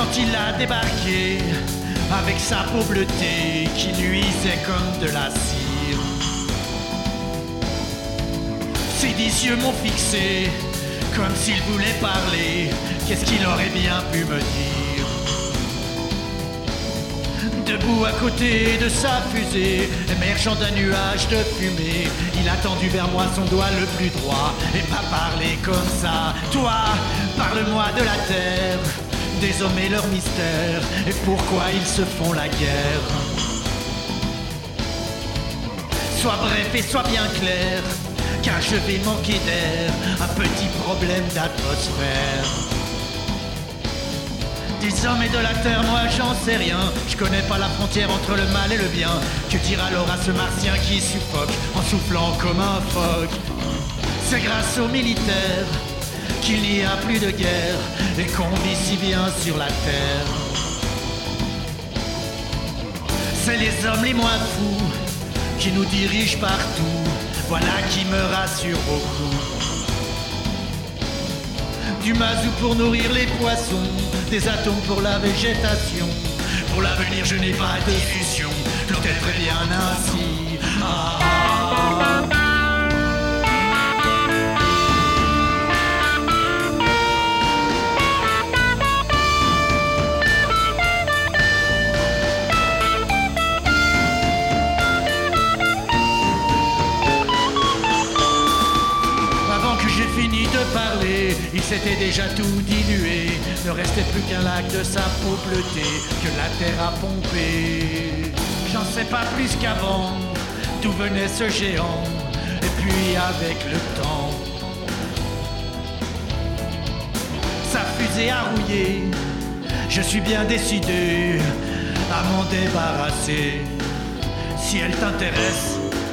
quand il a débarqué avec sa peau bleutée qui luisait comme de la cire. Ses 10 yeux m'ont fixé comme s'il voulait parler. Qu'est-ce qu'il aurait bien pu me dire? Debout à côté de sa fusée, émergeant d'un nuage de fumée, il a tendu vers moi son doigt le plus droit et m'a parlé comme ça. Toi, parle-moi de la terre, des hommes et leurs mystères, et pourquoi ils se font la guerre. Sois bref et sois bien clair, car je vais manquer d'air, un petit problème d'atmosphère. Des hommes et de la terre, moi j'en sais rien. Je connais pas la frontière entre le mal et le bien. Que dire alors à ce martien qui suffoque en soufflant comme un phoque? C'est grâce aux militaires qu'il n'y a plus de guerre et qu'on vit si bien sur la terre. C'est les hommes les moins fous qui nous dirigent partout. Voilà qui me rassure beaucoup. Du mazout pour nourrir les poissons, des atomes pour la végétation. Pour l'avenir je n'ai pas d'illusion, peut-être très bien ainsi. J'ai fini de parler, il s'était déjà tout dilué. Ne restait plus qu'un lac de sa peau bleutée que la terre a pompé. J'en sais pas plus qu'avant d'où venait ce géant. Et puis avec le temps, sa fusée a rouillé. Je suis bien décidé à m'en débarrasser. Si elle t'intéresse,